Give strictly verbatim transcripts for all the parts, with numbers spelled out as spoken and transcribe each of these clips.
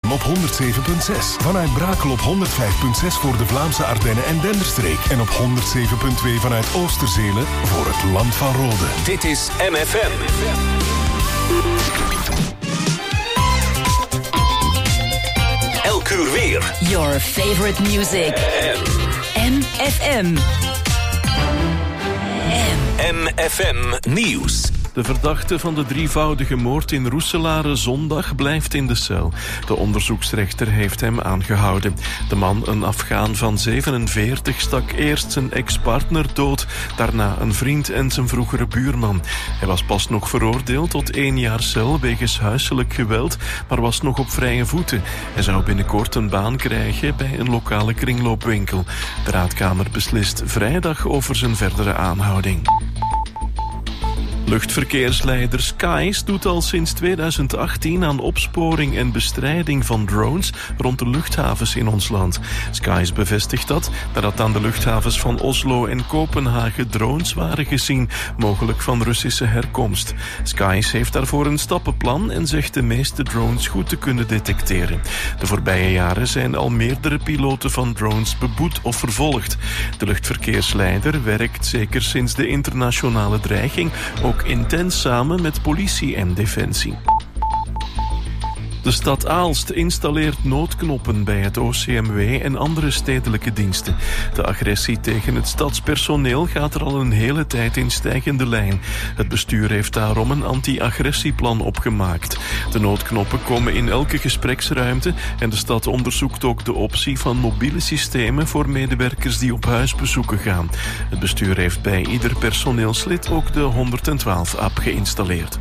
op honderd zeven komma zes. Vanuit Brakel op honderd vijf komma zes voor de Vlaamse Ardennen en Denderstreek. En op honderd zeven komma twee vanuit Oosterzelen voor het Land van Rode. Dit is M F M. Elk uur weer. Your favorite music. M F M. M F M Nieuws. De verdachte van de drievoudige moord in Roeselare zondag blijft in de cel. De onderzoeksrechter heeft hem aangehouden. De man, een Afghaan van zevenenveertig, stak eerst zijn ex-partner dood, daarna een vriend en zijn vroegere buurman. Hij was pas nog veroordeeld tot één jaar cel wegens huiselijk geweld, maar was nog op vrije voeten. Hij zou binnenkort een baan krijgen bij een lokale kringloopwinkel. De raadkamer beslist vrijdag over zijn verdere aanhouding. Luchtverkeersleider Skies doet al sinds tweeduizend achttien aan opsporing en bestrijding van drones rond de luchthavens in ons land. Skies bevestigt dat nadat aan de luchthavens van Oslo en Kopenhagen drones waren gezien, mogelijk van Russische herkomst. Skies heeft daarvoor een stappenplan en zegt de meeste drones goed te kunnen detecteren. De voorbije jaren zijn al meerdere piloten van drones beboet of vervolgd. De luchtverkeersleider werkt zeker sinds de internationale dreiging ook intens samen met politie en defensie. De stad Aalst installeert noodknoppen bij het O C M W en andere stedelijke diensten. De agressie tegen het stadspersoneel gaat er al een hele tijd in stijgende lijn. Het bestuur heeft daarom een anti-agressieplan opgemaakt. De noodknoppen komen in elke gespreksruimte en de stad onderzoekt ook de optie van mobiele systemen voor medewerkers die op huisbezoeken gaan. Het bestuur heeft bij ieder personeelslid ook de honderdtwaalf-app geïnstalleerd.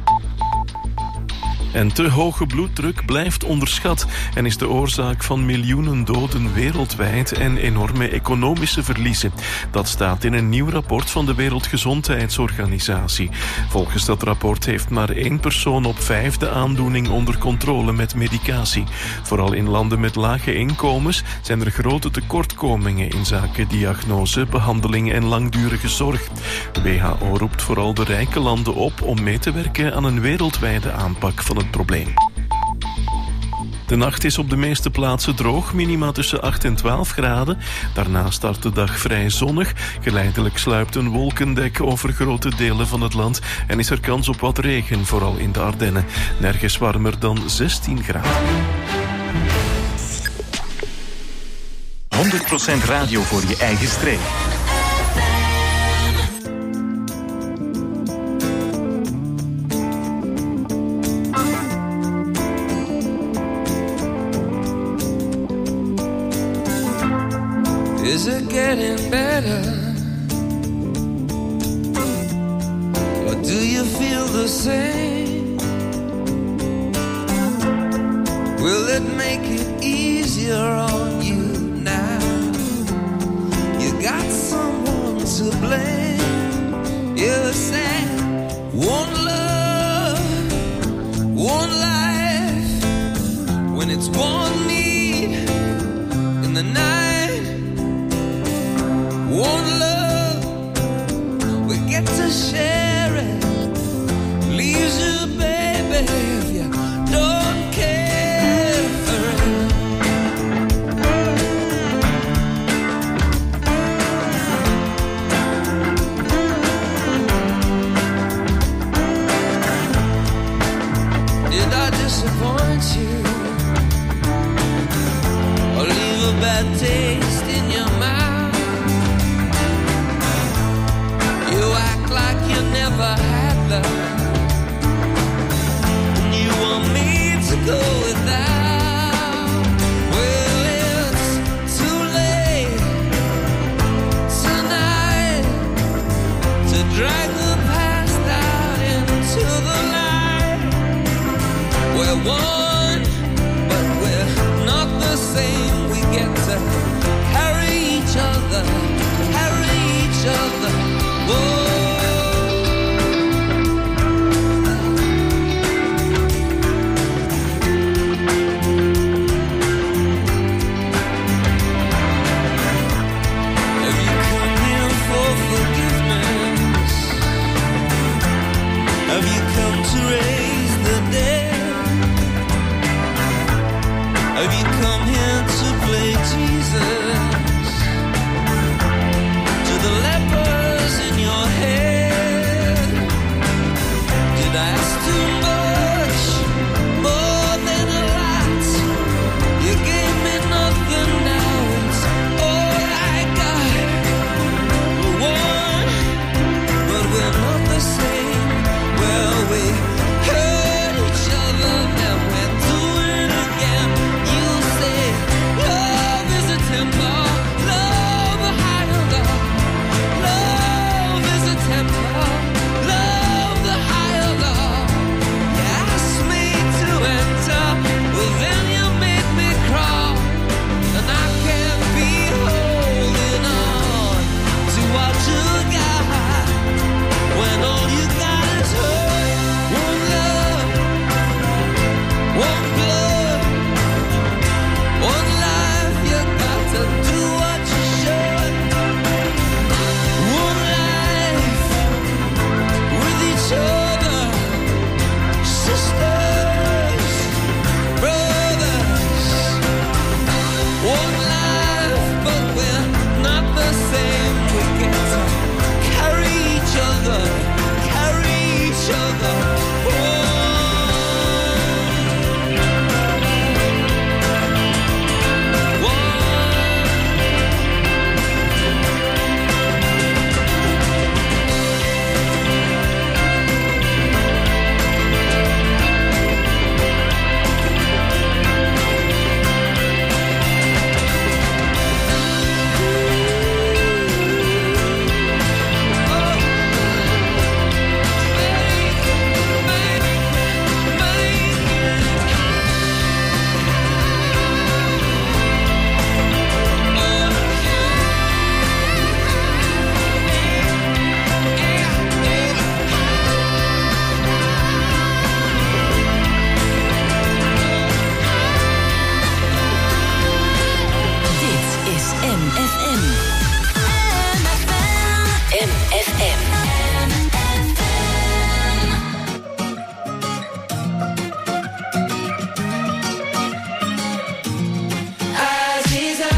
En te hoge bloeddruk blijft onderschat en is de oorzaak van miljoenen doden wereldwijd en enorme economische verliezen. Dat staat in een nieuw rapport van de Wereldgezondheidsorganisatie. Volgens dat rapport heeft maar één persoon op vijf de aandoening onder controle met medicatie. Vooral in landen met lage inkomens zijn er grote tekortkomingen in zaken diagnose, behandeling en langdurige zorg. De W H O roept vooral de rijke landen op om mee te werken aan een wereldwijde aanpak van het probleem. De nacht is op de meeste plaatsen droog, minima tussen acht en twaalf graden. Daarna start de dag vrij zonnig. Geleidelijk sluipt een wolkendek over grote delen van het land en is er kans op wat regen, vooral in de Ardennen. Nergens warmer dan zestien graden. honderd procent radio voor je eigen streek. Is it getting better? Or do you feel the same? Will it make it easier on you now? You got someone to blame. You said one love, one life. When it's one need in the night, one love, we get to share it. Leaves you, baby, if you don't care for it. Did I disappoint you? Or leave a bad taste in your mouth? Like you never had love, and you want me to go without. Well, it's too late tonight to drag the past out into the light. We're one, but we're not the same. We get to carry each other, carry each other. Whoa. Have you come here to play Jesus? To the lepers in your head, did I ask too much? More than a lot. You gave me nothing, now it's all I got. We're one, but we're not the same. Well, we hurt each other, then we're doing it again. You say love is a temper, love a higher love. Love is a temper, love the higher love. You asked me to enter, well then you made me crawl, and I can't be holding on to what you got when all you got is hurt. One love, one blood, one life. You got to do what you should. One life with each other, sisters, brothers. One life, but we're not the same. We get to carry each other, carry each other. One, one. Dit is M F M. M F M. Aziza,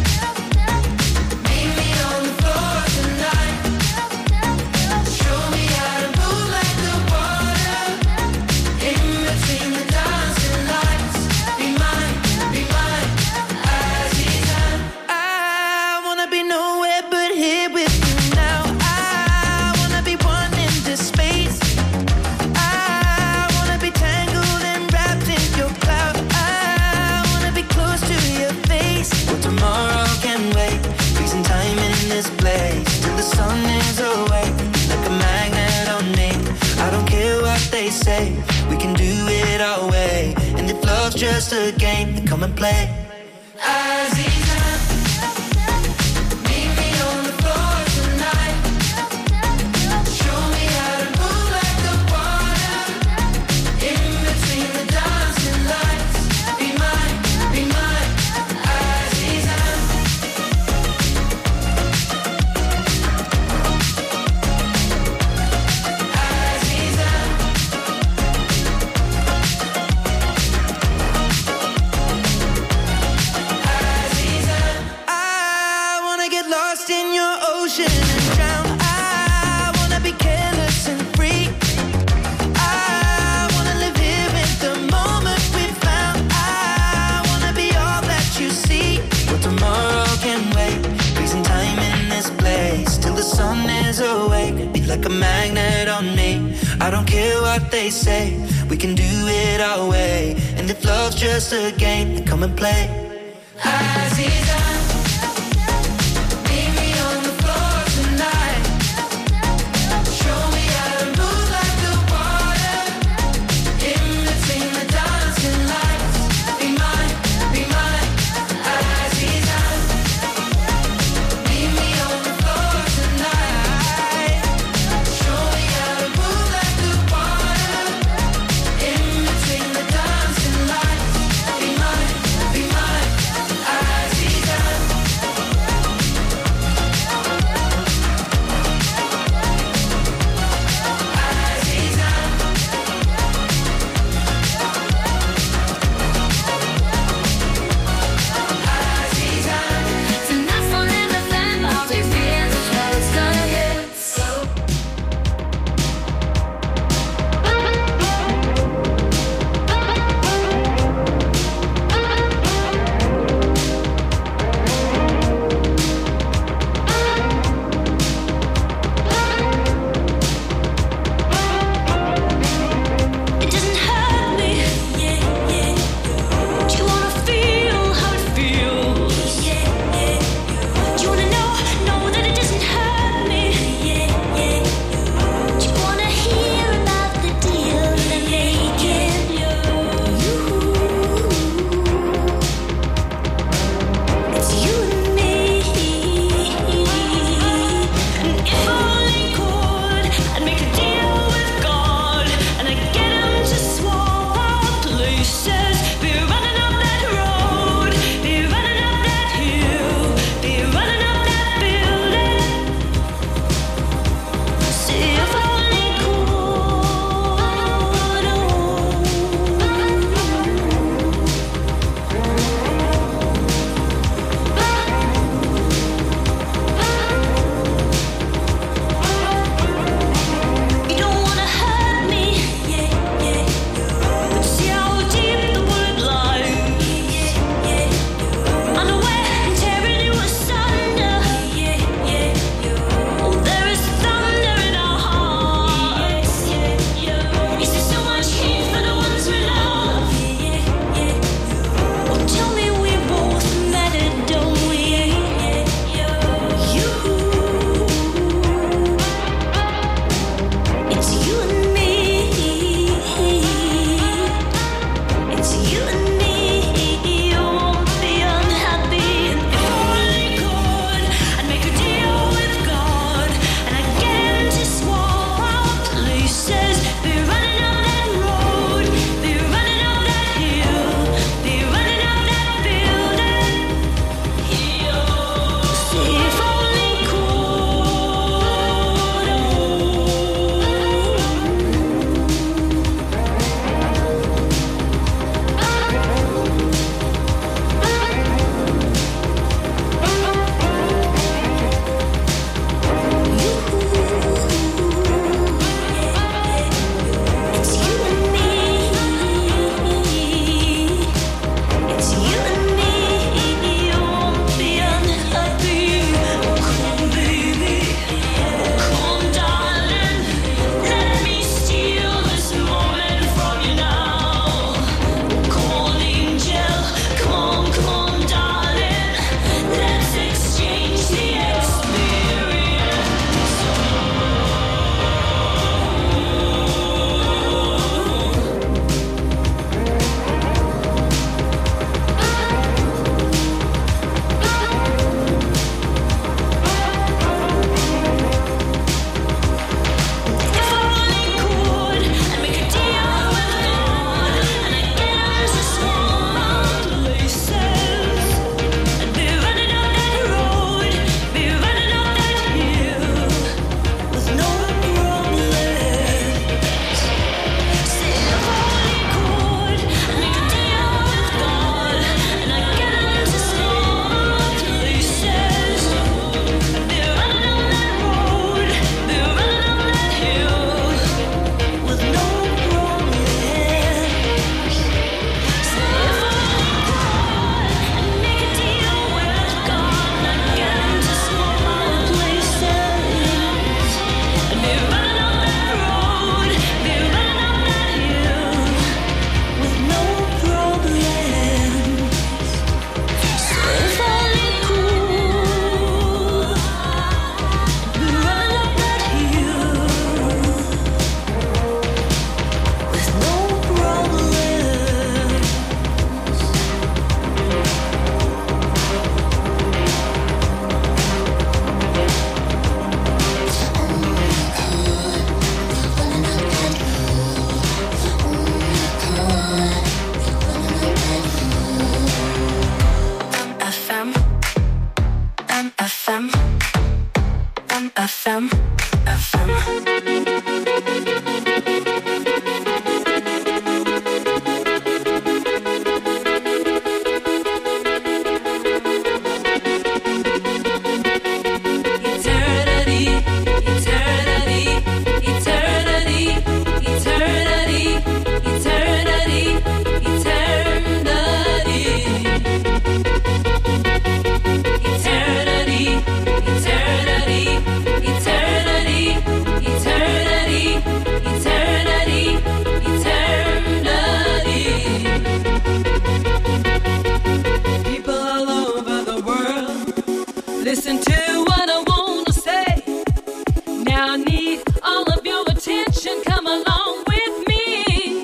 meet me on the floor tonight. Show me how to move like the water in between the dancing lights. Be mine, be mine, Aziza. I wanna be nowhere but here with you now. I wanna be one in this space. I wanna be tangled and wrapped in your cloud. I wanna be close to your face. Well, tomorrow can wait. Freezing time in this place till the sun is away. Like a magnet on me. I don't care what they say. We can do it our way. And if love's just a game, then come and play. Aziza, meet me on the floor tonight. Show me how to move like the water in between the dancing lights. Be mine, be mine, Aziza. Aziza. Aziza. I wanna get lost in your ocean and drown. I wanna be careless and free. I wanna live here in the moment we found. I wanna be all that you see. Well, tomorrow can wait. Freezing time in this place till the sun is awake. Be like a magnet on me. I don't care what they say. We can do it our way. And if love's just a game, then come and play. Aziza, meet me on the floor tonight. Show me how to move like the water in between the dancing lights. Be mine, be mine, Aziza. Meet me on the floor tonight. Show me how to move like the water in between the dancing lights. Be mine, be mine, Aziza. F M, F M. Listen to what I want to say. Now I need all of your attention. Come along with me.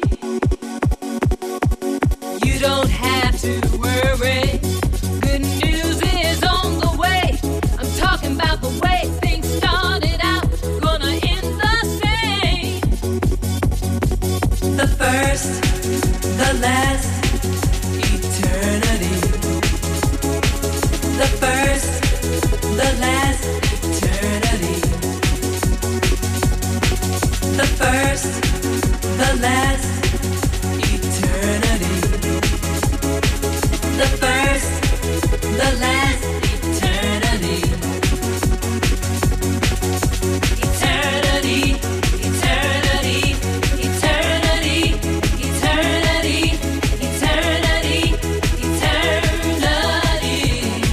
You don't have to worry. Good news is on the way. I'm talking about the way things started out. Gonna end the same. The first, the last, eternity. The first, the last, eternity. The first, the last, eternity. The first, the last, eternity. Eternity, eternity, eternity, eternity, eternity, eternity.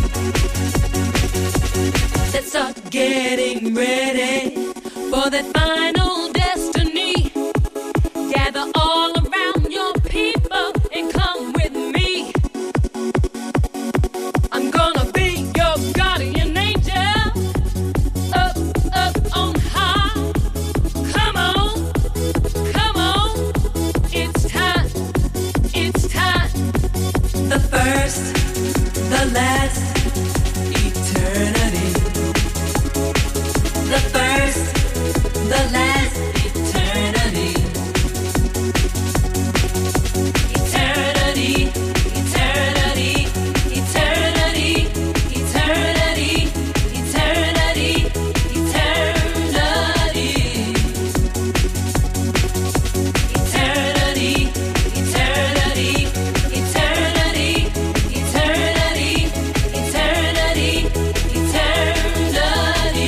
Let's start getting ready for that final destiny. Gather all around your people and come with me. I'm gonna be your guardian angel. Up, up on high. Come on, come on. It's time, it's time. The first, the last, eternity. The first, the last, eternity. Eternity, eternity, eternity, eternity, eternity, eternity. Eternity, eternity, eternity, eternity, eternity, eternity.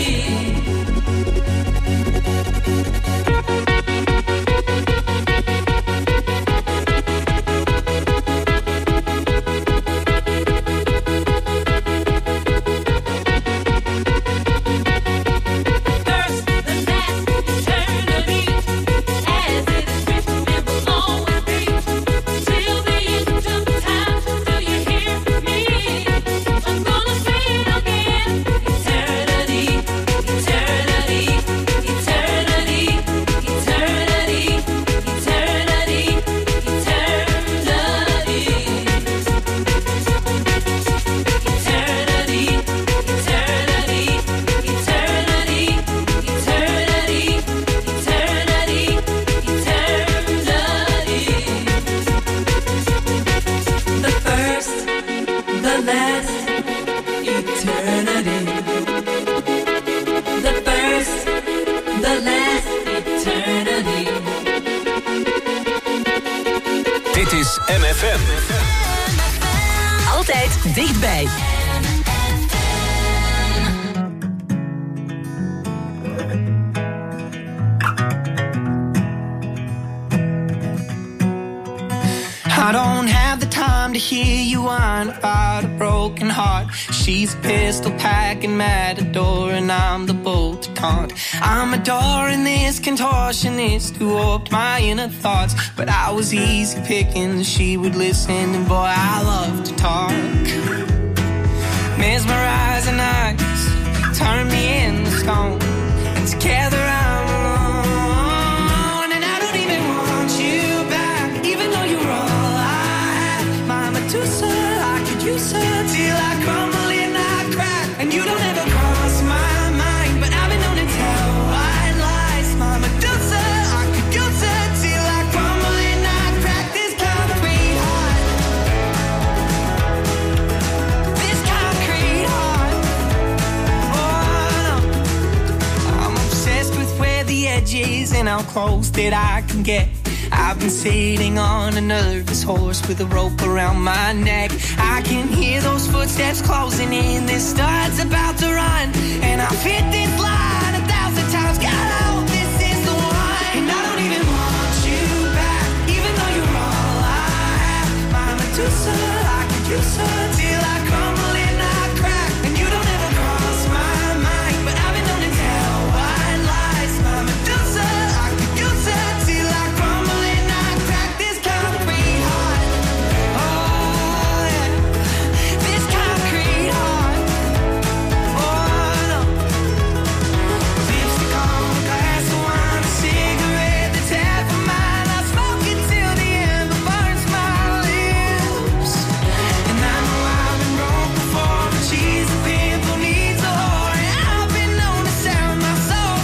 First, the last, eternity, as it is written, it will always be till the end of time. Do you hear me? I'm gonna say it again. Eternity, eternity, eternity, eternity, eternity, eternity. Eternity, eternity, eternity, eternity, eternity, eternity. The first, the last, eternity. The first, the last, eternity. Dit is M F M. Altijd dichtbij. I don't have the time to hear you whine about a broken heart. She's a pistol packing matador and I'm the bull to taunt. I'm adoring this contortionist who warped my inner thoughts. But I was easy picking, she would listen, and boy, I love to talk. Mesmerizing eyes turn me into stone, and together I'm alone. And I don't even want you back, even though you're all I have. My Medusa, I could use her till I crumble and I crack. And you don't ever cross my mind, but I've been known to tell white lies. My Medusa, I could use her till I crumble and I crack. This concrete heart, this concrete heart. Oh no, and how close that I can get. I've been sitting on a nervous horse with a rope around my neck. I can hear those footsteps closing in, this star's about to run, and I've hit this line a thousand times. God, I hope this is the one. And I don't even want you back, even though you're all I have. My Medusa, I could use her till I crumble and I crack. And you don't ever cross my mind, but I've been known to tell white lies. My Medusa, I could use her till I crumble and I crack. This concrete heart, oh yeah, this concrete heart, oh no. Lipstick on a glass of wine, a cigarette that's half of mine. I smoke it till the ember burns my lips. And I know I've been broke before, but she's a pimple, needs a whore, and I've been known to sound my soul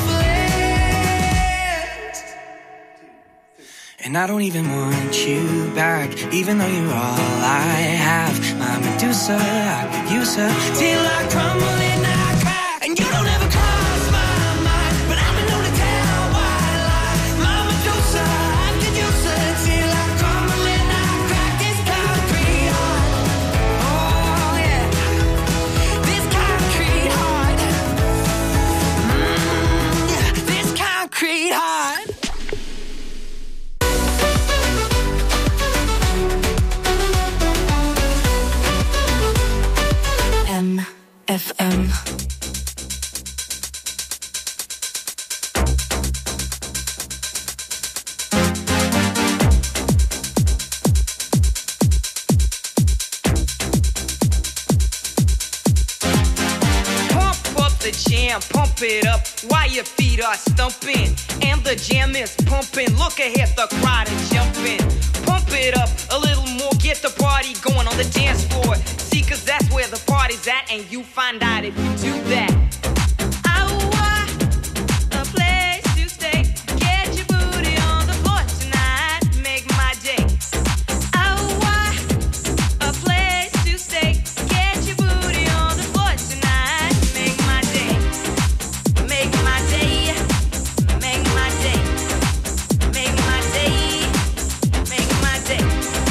flat. And I don't even want you back, even though you're all I have. My Medusa, I could use her till I crumble and I crack. And you don't ever cross my mind, but I've been known to tell white lies. My Medusa, I could use her till I crumble and I crack. This concrete heart, oh yeah, this concrete heart, mm, yeah, this concrete heart. M F M. Pump up the jam, pump it up while your feet are stumping. And the jam is pumping. Look ahead, the crowd is jumping. Pump it up a little more, get the party going on the dance floor. See, cause that's where the party's at, and you find out if you do that. I want a place to stay. Get your booty on the floor tonight. Make my day. I want a place to stay. Get your booty on the floor tonight. Make my day. Make my day. Make my day. Make my day. Make my day.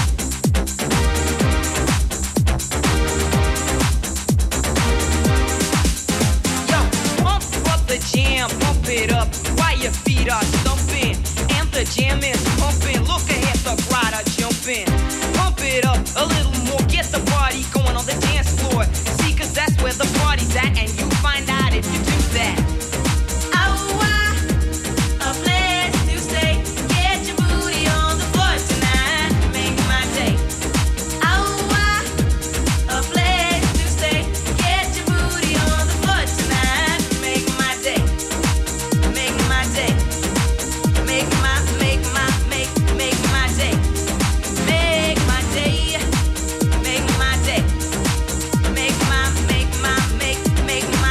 Yo, pump up the jam, pump it up while your feet are stumping. And the jam is pumping. Look ahead, the crowd are jumping. Pump it up a little more, get the party going on the dance floor. See, cause that's where the party's at, and you find out if you do that. I want a place to stay. Get your booty on the floor tonight. Make my day. I want a place to stay. Get your booty on the floor tonight. Make my day. Make my day. Make my, make my, make, make my day. Make my day. Make my day. Make my, make my, make, make my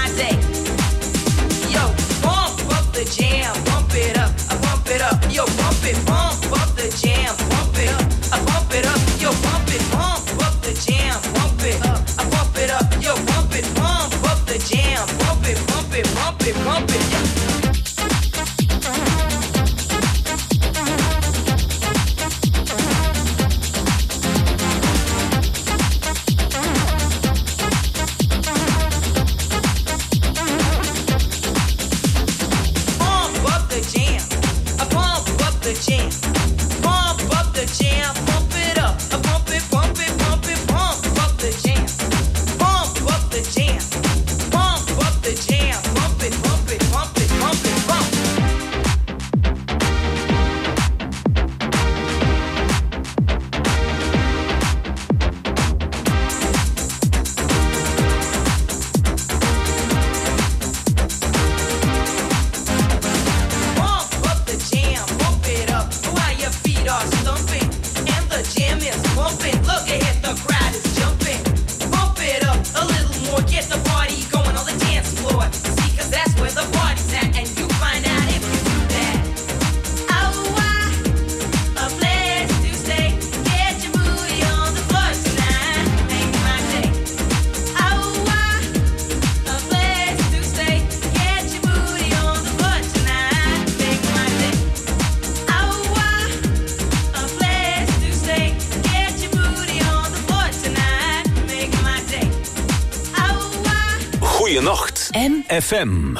Goeienacht. M F M.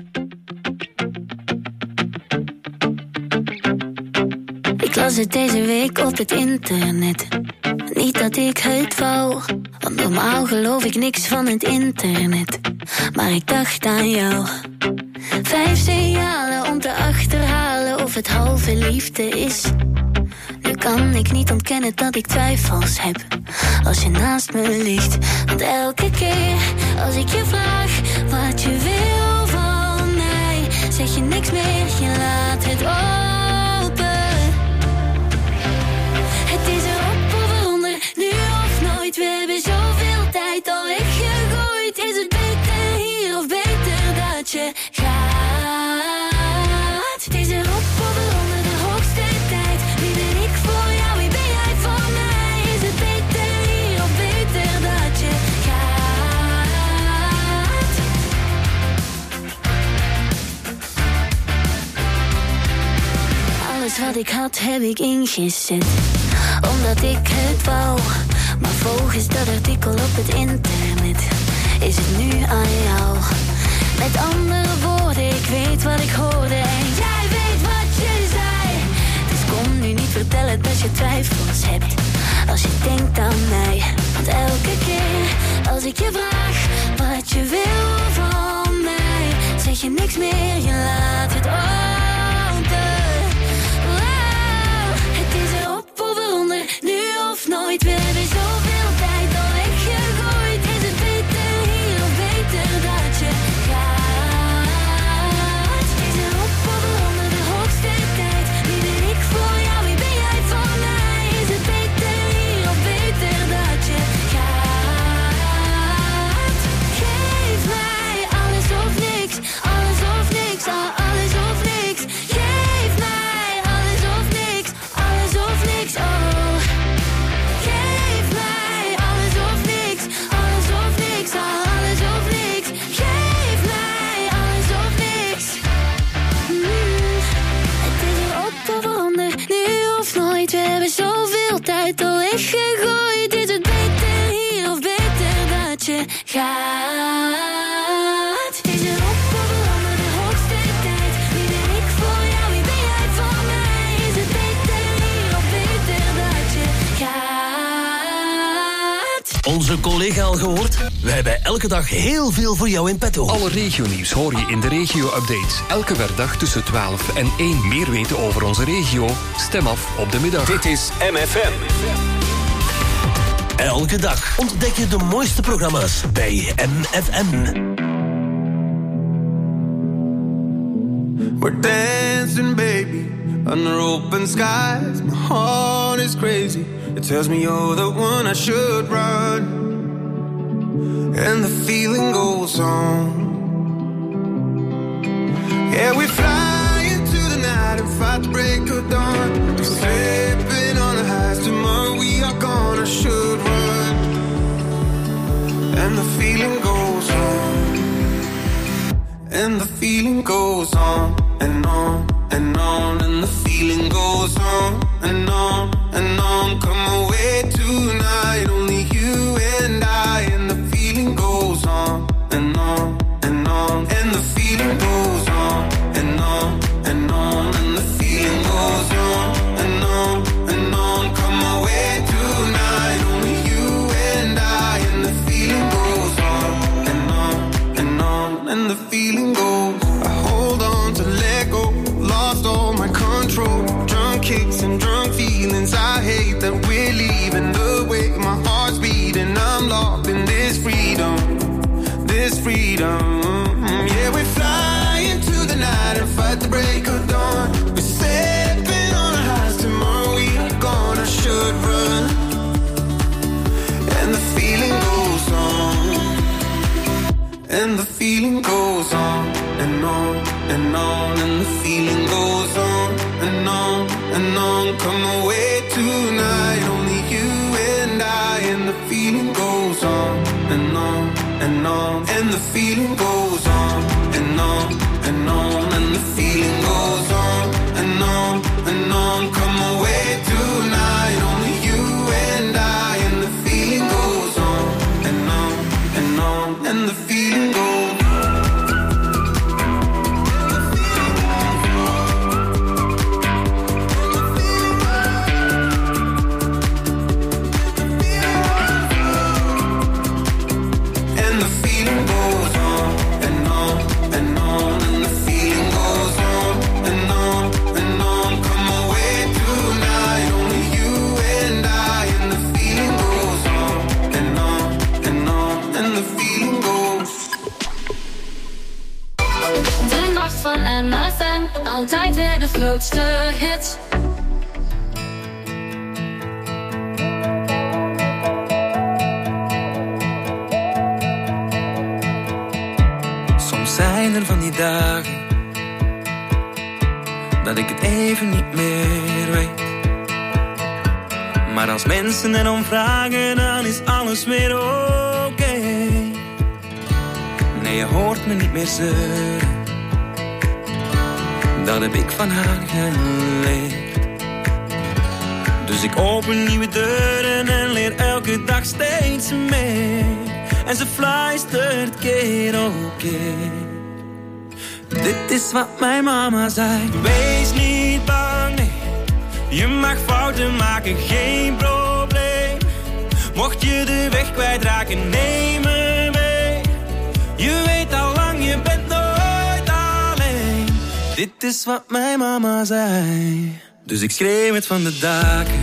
Ik las het deze week op het internet. Niet dat ik het wou, want normaal geloof ik niks van het internet. Maar ik dacht aan jou. Vijf signalen om te achterhalen of het halve liefde is. Nu kan ik niet ontkennen dat ik twijfels heb als je naast me ligt. Want elke keer als ik je vraag wat je wil van mij, zeg je niks meer, je laat het open. Het is erop of eronder, nu of nooit. We hebben zoveel tijd al weggegooid. Is het beter hier of beter dat je gaat? Het is erop of eronder, de hoogste tijd. Wie ben ik voor jou, wie ben jij voor mij? Is het beter hier of beter dat je gaat? Alles wat ik had heb ik ingezet, omdat ik het wou. Maar volgens dat artikel op het internet is het nu aan jou. Met andere woorden, ik weet wat ik hoorde en jij weet wat je zei. Dus kom nu niet vertellen dat je twijfels hebt als je denkt aan mij. Want elke keer als ik je vraag wat je wil van mij, zeg je niks meer, je laat het open. Wow, het is erop of eronder, nu of nooit. We hebben zoveel tijd al weggegooid. Is het beter hier of beter dat je gaat? Is erop of eronder, de hoogste tijd. Wie ben ik voor jou, wie ben jij voor mij? Is het beter hier of beter dat je gaat? Geef mij alles of niks, alles of niks, ah, alles of niks. Geef mij alles of niks, alles of niks, oh. Geef mij alles of niks, alles of niks, ah, alles of niks. Geef mij alles of niks. Mm. Het is erop of eronder, nu of nooit. We hebben zoveel tijd al weggegooid. Is het beter hier of beter dat je gaat? Is erop of eronder, de hoogste tijd. Wie ben ik voor jou, wie ben jij voor mij? Is het beter hier of beter dat je gaat? Onze collega al gehoord? We hebben elke dag heel veel voor jou in petto. Alle regionieuws hoor je in de regio-updates. Elke werkdag tussen twaalf en één. Meer weten over onze regio? Stem af op de middag. Dit is M F M. Elke dag ontdek je de mooiste programma's bij M F M. We're dancing, baby, under open skies. My heart is crazy. It tells me you're the one I should run. And the feeling goes on. Yeah, we fly into the night and fight the break of dawn. We're slipping on the highs. Tomorrow we are gonna should run. And the feeling goes on. And the feeling goes on and on and on. And the feeling goes on and on and on. Come away tonight, only you and I. And the feeling goes on and on and on. And the feeling goes on and on and on. And the feeling goes on and on and on. Come away tonight, only you and I. And the feeling goes on and on and on. And the feeling goes. I hold on to let go. Lost all my control. Drunk kicks and drunk feelings. I hate that we're leaving the way my heart's beating. I'm locked in this freedom, this freedom. Yeah, we fly into the night and fight the break of dawn. We're stepping on our highs. Tomorrow we are gonna should run. And the feeling goes on. And the feeling goes on and on and on. And the feeling goes on and on and on. Come away tonight, only you and I. And the feeling goes on and on and on. And the feeling goes on and on and on. And the feeling goes on and on and on. Come away tonight, only you and I. And the feeling goes on and on and on. And the feeling goes on. altijd weer de grootste hits. Soms zijn er van die dagen dat ik het even niet meer weet. Maar als mensen erom vragen, dan is alles weer oké. Okay. Nee, je hoort me niet meer zeuren. Dat heb ik van haar geleerd. Dus ik open nieuwe deuren en leer elke dag steeds meer. En ze fluistert keer op keer. Dit is wat mijn mama zei. Wees niet bang, nee. Je mag fouten maken, geen probleem. Mocht je de weg kwijtraken, neem me mee. Je weet al lang, je bent nooit alleen. Dit is wat mijn mama zei. Dus ik schreeuw het van de daken,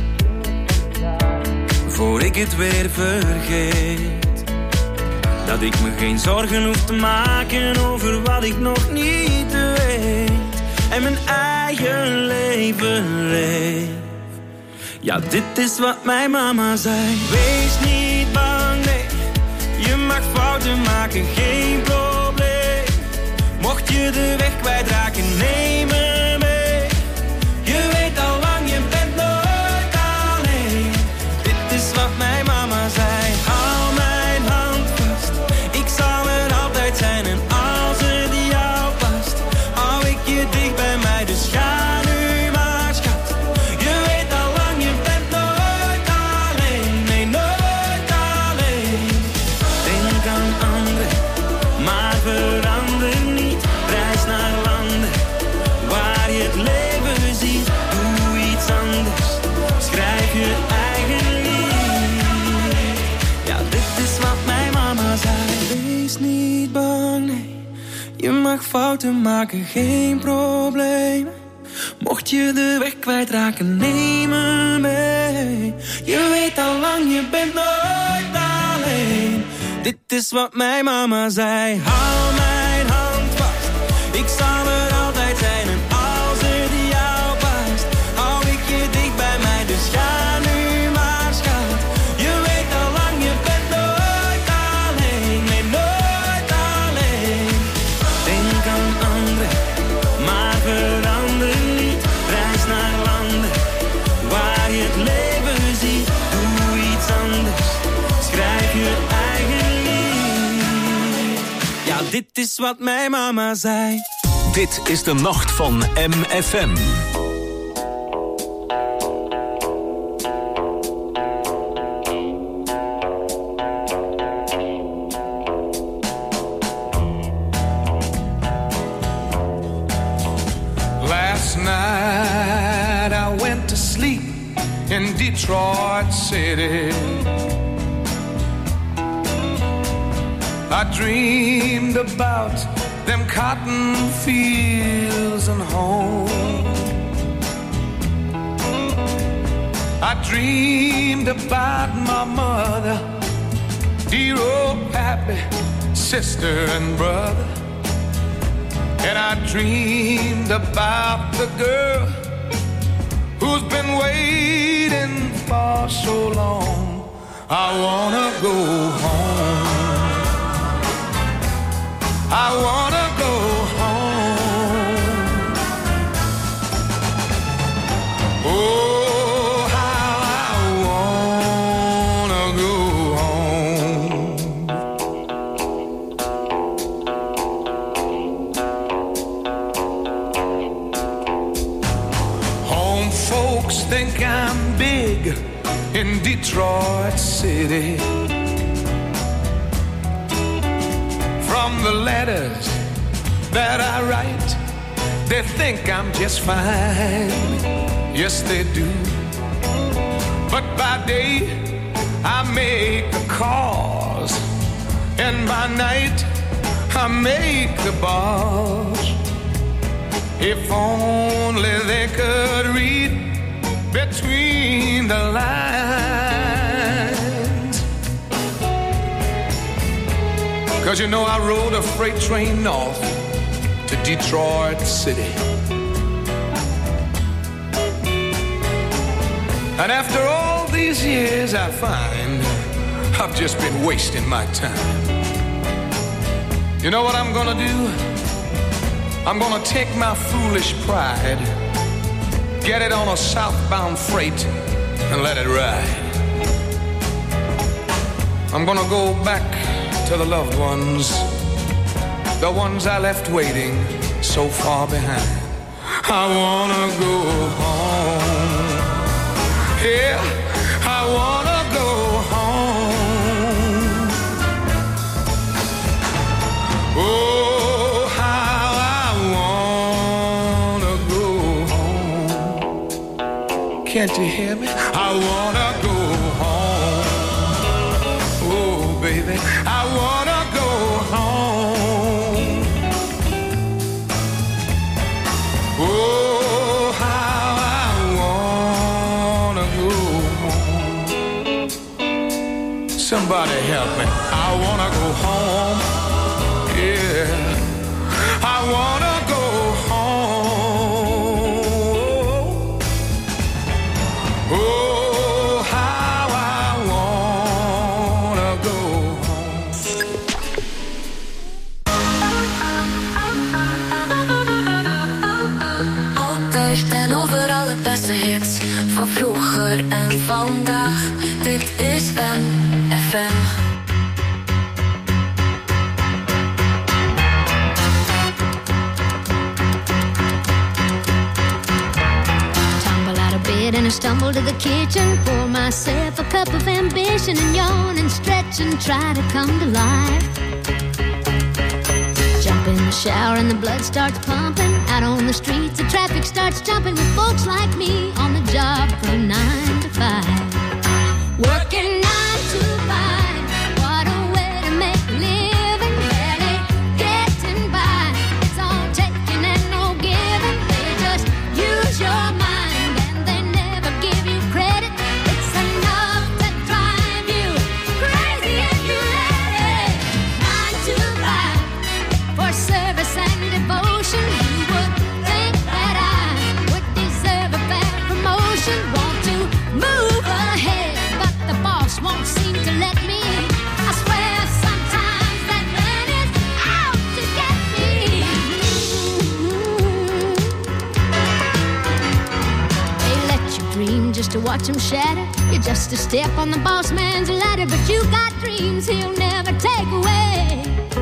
voor ik het weer vergeet. Dat ik me geen zorgen hoef te maken over wat ik nog niet weet. En mijn eigen leven leef. Ja, dit is wat mijn mama zei. Wees niet bang, nee. Je mag fouten maken, geen probleem. Mocht je de weg kwijtraken, neem me mee. Je weet al lang, je bent nooit alleen. Dit is wat mijn mama zei. Hou mijn hand vast, ik zal er altijd zijn. En als het jou past, hou ik je dicht bij mij. Dus ga nu maar, schat. Je weet al lang, je bent nooit alleen. Nee, nooit alleen. Denk aan anderen, maar verander niet. Reis naar landen waar je het leven ziet. Doe iets anders, schrijf je eigen lied. Ja, dit is wat mijn mama zei. Wees niet bang, nee. Je mag fouten maken, geen probleem. Mocht je de weg kwijtraken, neem me mee. Je weet al lang, je bent nooit alleen. Dit is wat mijn mama zei. Hou mijn hand vast, ik zal er altijd zijn. En als het jou past, hou ik je dicht bij mij. Dus ga nu maar, schat. Je weet al lang, je bent nooit alleen. Nee, nooit alleen. Denk aan anderen, maar verander niet. Reis naar landen waar je het leven ziet. Doe iets anders, schrijf je eigen lied. Ja, dit is wat mijn mama zei. Dit is de nacht van M F M. Last night I went to sleep in Detroit City. I dreamed about them cotton fields and home. I dreamed about my mother, dear old pappy, sister and brother. And I dreamed about the girl who's been waiting for so long. I wanna go home. I wanna go home. Oh, how I wanna go home. Home folks think I'm big in Detroit City. From the letters that I write, they think I'm just fine. Yes, they do. But by day, I make the calls, and by night, I make the balls. If only they could read between the lines. 'Cause you know I rode a freight train north to Detroit City. And after all these years, I find I've just been wasting my time. You know what I'm gonna do? I'm gonna take my foolish pride, get it on a southbound freight, and let it ride. I'm gonna go back to the loved ones, the ones I left waiting so far behind. I wanna go home. Yeah, I wanna go home. Oh, how I wanna go home. Can't you hear me? I wanna go home. Oh, baby, I wanna go home. Oh, how I wanna go home. Somebody help me. I wanna go home. Yeah, I wanna go home. Oh, how I wanna go home. Altijd en overal het beste hits van vroeger en vandaag. Dit is M F M. And I stumble to the kitchen, pour myself a cup of ambition and yawn and stretch and try to come to life. Jump in the shower and the blood starts pumping. Out on the streets, the traffic starts jumping with folks like me on the job from nine to five. Working nine to five, what a way to make a living. Barely getting by, it's all taking and no giving. They just use your mind. Won't seem to let me. I swear sometimes that man is out to get me. They let you dream just to watch him shatter. You're just a step on the boss man's ladder, but you got dreams he'll never take away.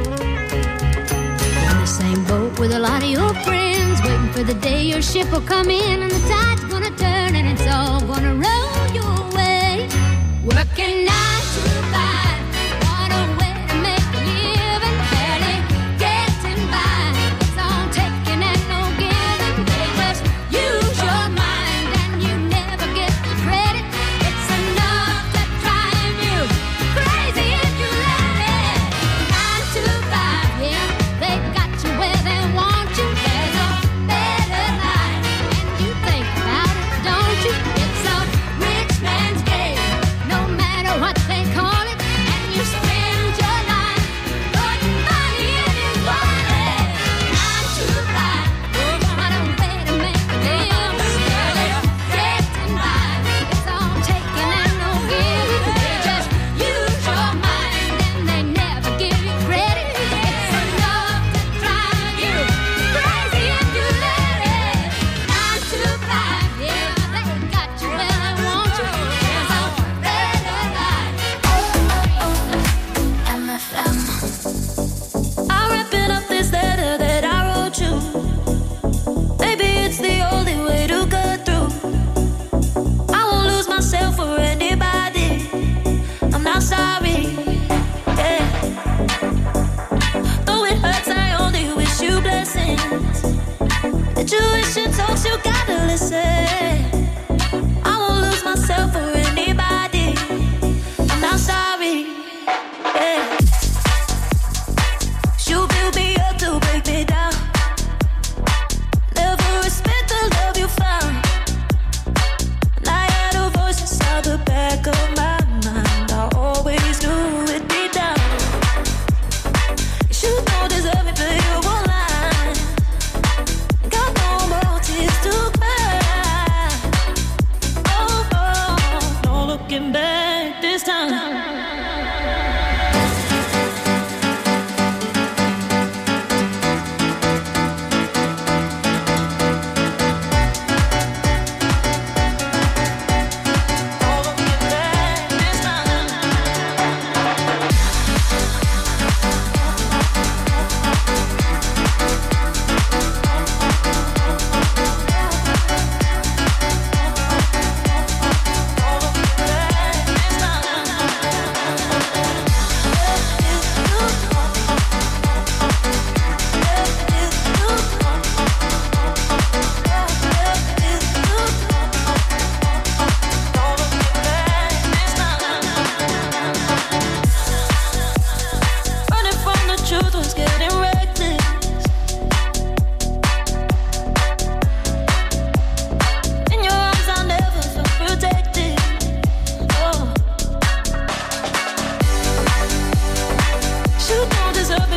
In the same boat with a lot of your friends, waiting for the day your ship will come in and the tide's gonna turn and it's all gonna roll your way. Working nine to five, what a way to make a living. Barely getting by, it's all taking and no giving. They just use your mind and you never get the credit. It's enough to drive you crazy if you let it. Nine to five, yeah, they got you where they want you. There's a better life and you think about it, don't you? It's a rich man's game. No matter what they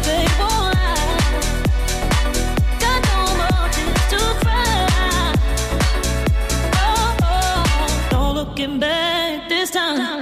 babe, oh, I got no more tears to cry. Oh, oh, no looking back this time.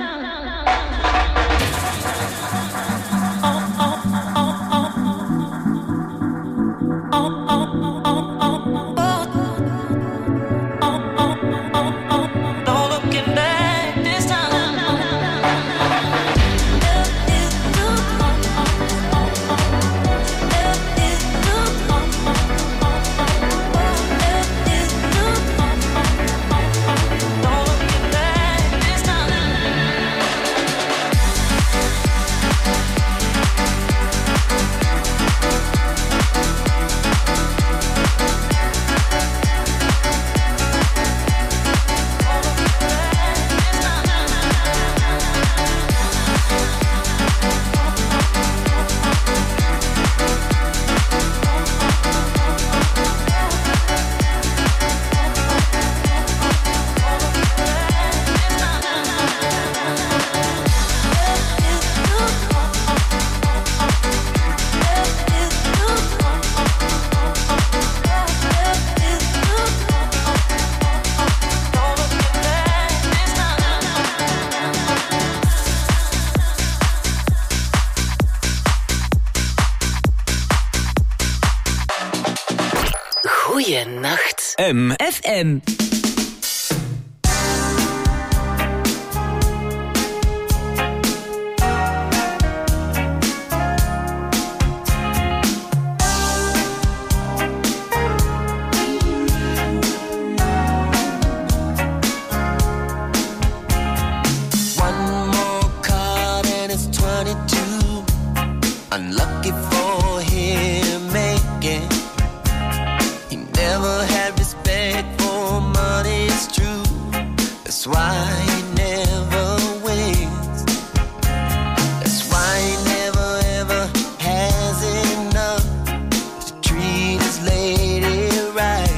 Goeienacht. M. F M. Unlucky for him making. He never had respect for money, it's true. That's why he never wins. That's why he never ever has enough to treat his lady right.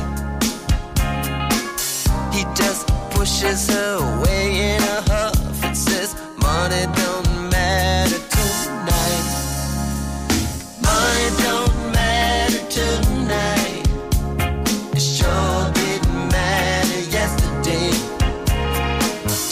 He just pushes her away in a huff and says money don't matter tonight. Money don't matter tonight. It sure didn't matter yesterday.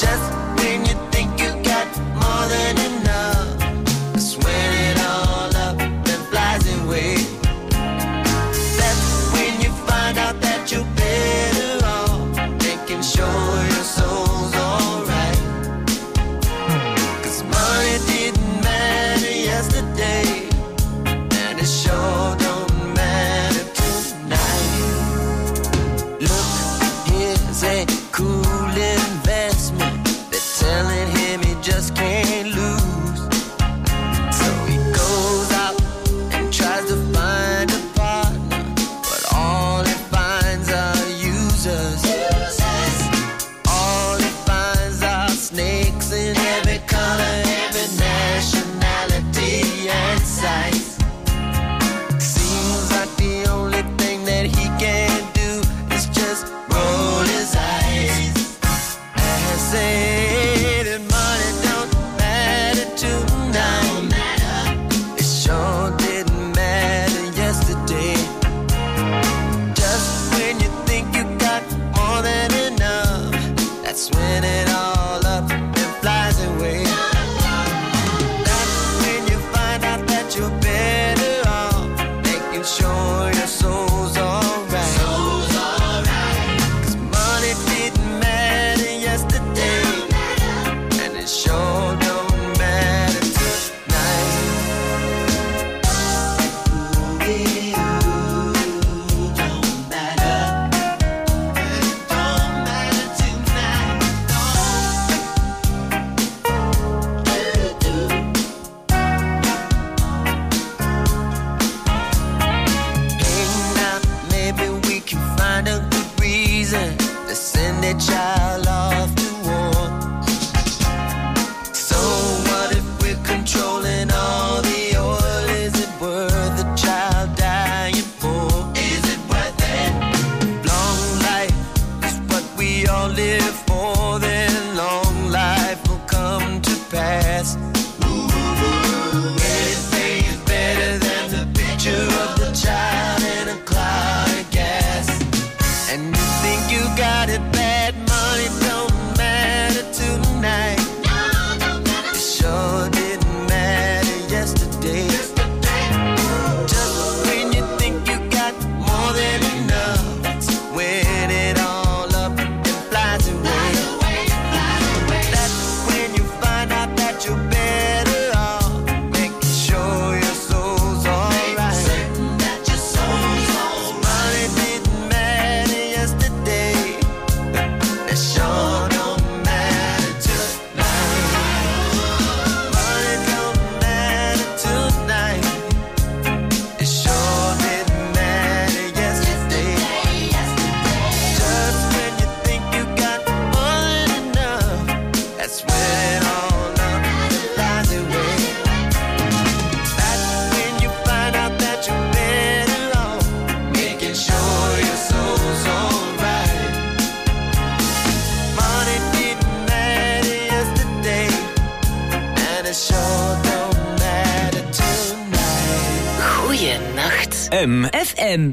is M F M.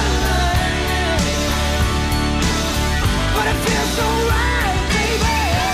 But it feels so right, baby.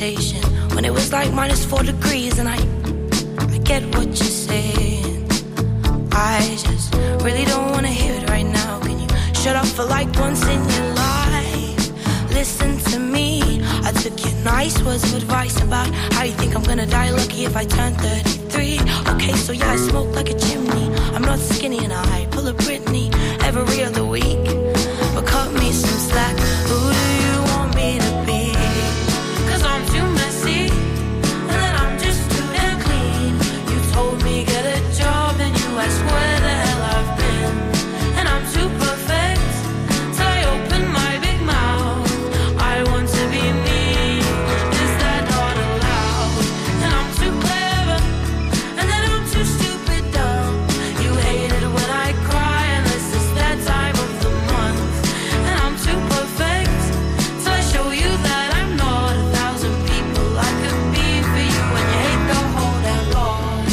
conversation when it was like minus four degrees, and I, I get what you're saying. I just really don't wanna hear it right now. Can you shut up for like once in your life? Listen to me. I took your nice words of advice about how you think I'm gonna die lucky if I turn thirty-three. Okay, so yeah, I smoke like a chimney. I'm not skinny and I pull a Britney every other week. But cut me some slack. Who do you want me to be? Cause I'm too messy, and then I'm just too damn clean. You told me get a job, and you asked where the hell I've been. And I'm too perfect till I open my big mouth. I want to be me. Is that not allowed? And I'm too clever, and then I'm too stupid dumb. You hate it when I cry, unless it's that time of the month. And I'm too perfect till I show you that I'm not a thousand people I could be for you. And you hate the whole damn lot.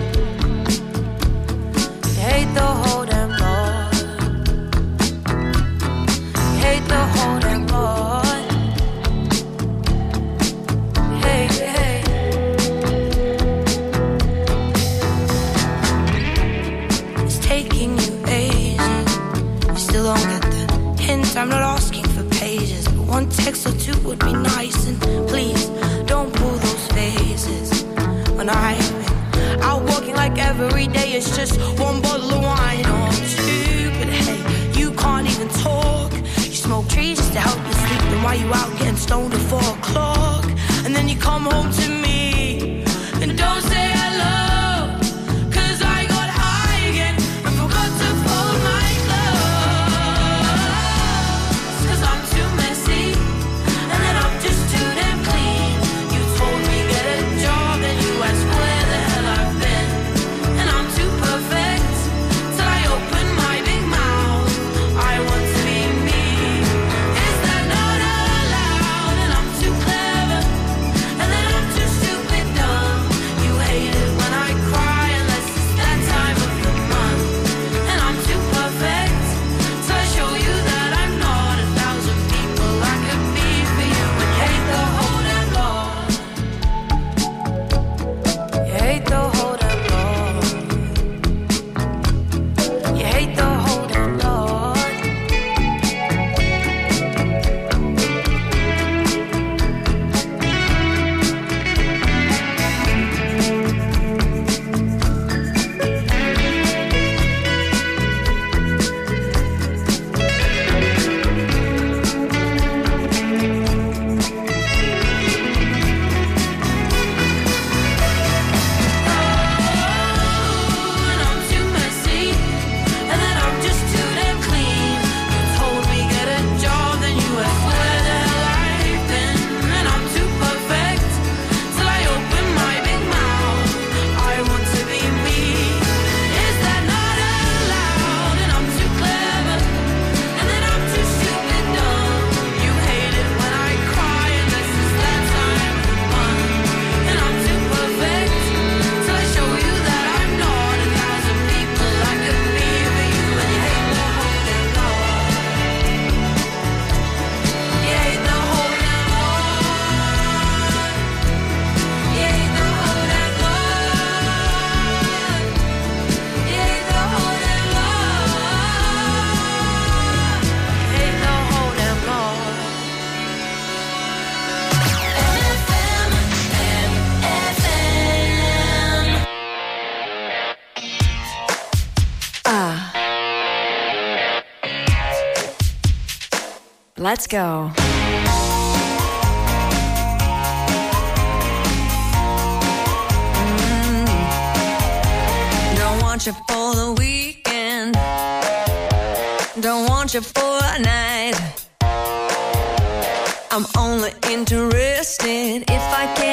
You hate the whole damn lot. You hate the whole damn lot. Hey, hey. It's taking you ages. You still don't get the hint. I'm not asking for pages, but one text or two would be nice. And please don't pull those faces. When I've been out walking like every day, it's just one bottle of wine or two. But hey, you can't even talk. You smoke trees just to help you sleep. Then why you out getting stoned at four o'clock? And then you come home to me and don't say hello. Cause I got high again and forgot to fold my clothes. Cause I'm too messy, and then I'm just too damn clean. You told me get a job, and you asked where the hell I've been. And I'm too perfect till I open my big mouth. I want to be me. Is that not allowed? And I'm too clever, and then I'm too stupid dumb. You hate it when I cry, unless it's that time of the month. And I'm too perfect till I show you that I'm not a thousand people I could be for you. And you hate the whole damn lot. You hate the whole damn lot. You hate the whole damn lot. And I'm too messy, and then I'm just too damn clean. You told me get a job, then you asked where the hell I've been. And I'm too perfect till I open my big mouth. I want to be me. Is that not allowed? And I'm too clever, and then I'm too stupid dumb. You hate it when I cry, unless it's that time of the month. And I'm too perfect till I show you that I'm not a thousand people I could be for you. And you hate the whole damn lot. You hate the whole damn lot. You hate the whole damn lot. You hate the whole damn lot. You hate the whole damn lot. F M, F M. Ah. Let's go. Don't want you for the weekend. Don't want you for a night. I'm only interested if I can